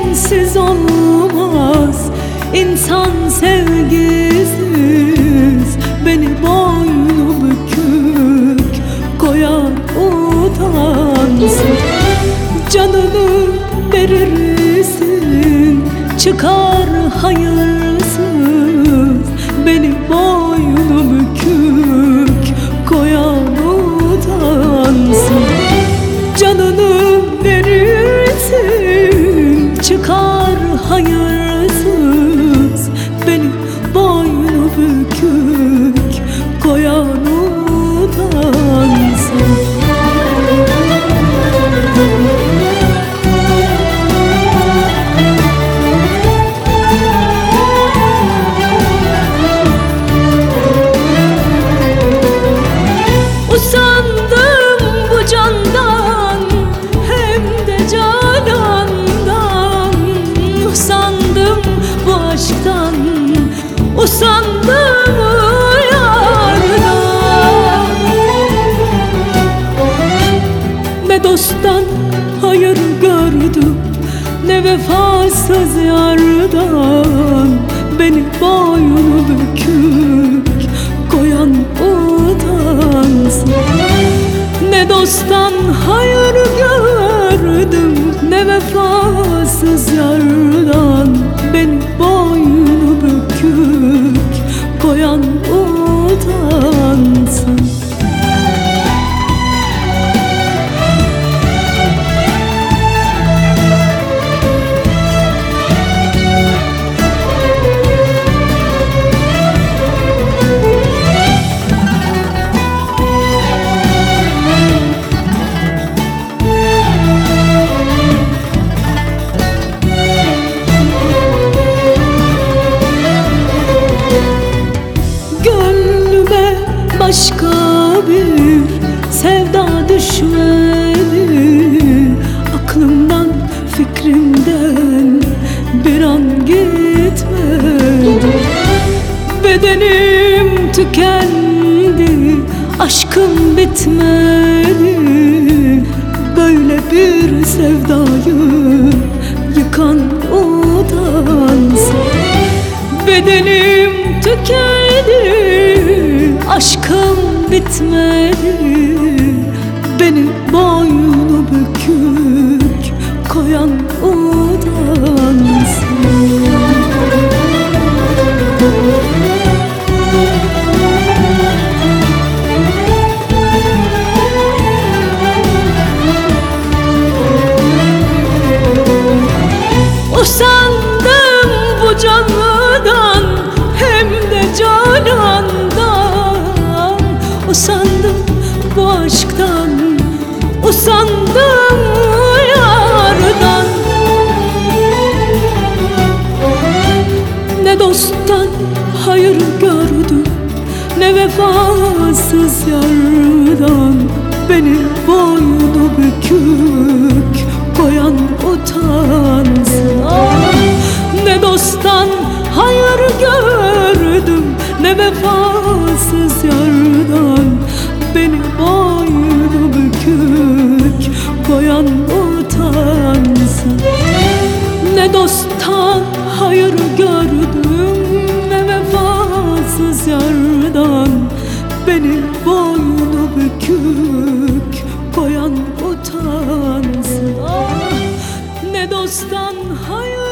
sensiz olmaz. İnsan sevgisiz beni boynu bükük koyan utansın. Canını verirsin, çıkar hayırsız beni boynu bükük koyan utansın. Canını verirsin, çıkar hayırsız beni boynu bükük koyan utansın. Usandım bu candan, hem de canandan. Usandım bu aşktan, usandım yardan. Ne dosttan hayır gördüm, ne vefasız yardan. Beni boynu bükük koyan utansın. Ne dosttan hayır gördüm, ne vefasız yardan. Beni boynu bükük koyan utansın. Başka bir sevda düşmedi, aklımdan fikrimden bir an gitmedi. Bedenim tükendi, aşkım bitmedi. Böyle bir sevdayı yıkan utansın. Bedenim tükendi, aşkım bitmedi. Beni boynu bükük koyan utansın. Usandım bu canlıdan, hem de canandan. Usandım bu aşktan, usandım yardan. Ne dosttan hayır gördüm, ne vefasız yardan. Beni boynu bükük koyan utansın. Ah, ne dosttan hayır gördüm, ne vefasız yardan. Beni boynu bükük koyan utansın. Ne dosttan hayır gördüm, ne vefasız yardan. Beni boynu bükük koyan utansın. Ah, ne dosttan hayır